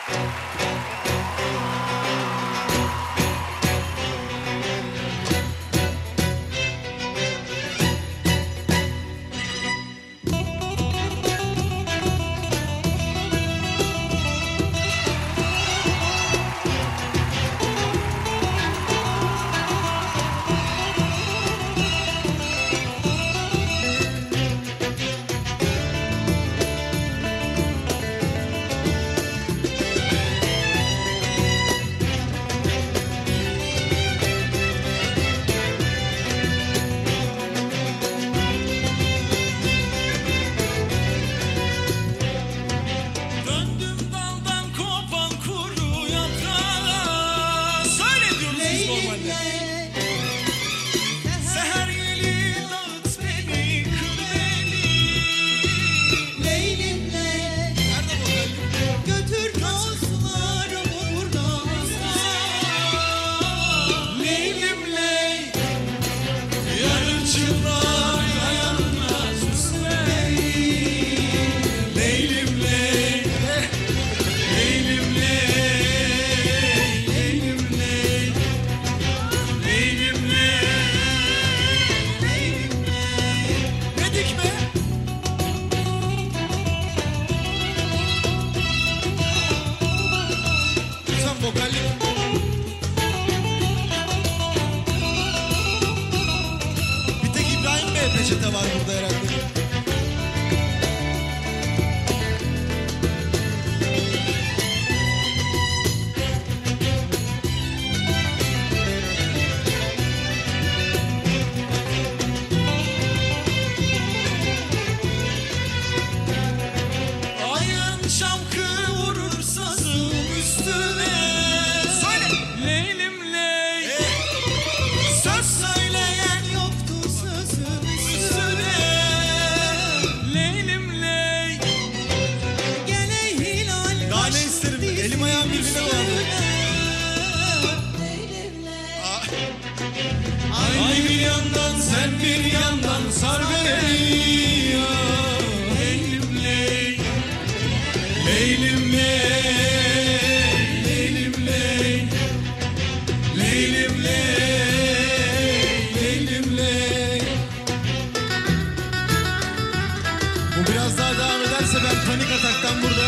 Peçete var burada herhalde. Ayın şamkı vurur sazın üstüne. Söyle. Leylim ley. Söz söyleyen yoktu sözün üstüne. Leylim ley. Gele hilal. Daha ne isterim? Elim ayağım birbirine bağlı. Ay bir yandan sen bir yandan sar beni ya. Leylim ley. Leylim ley. Leylim ley. Leylim ley. Leylim ley. Bu biraz daha devam ederse ben panik ataktan burada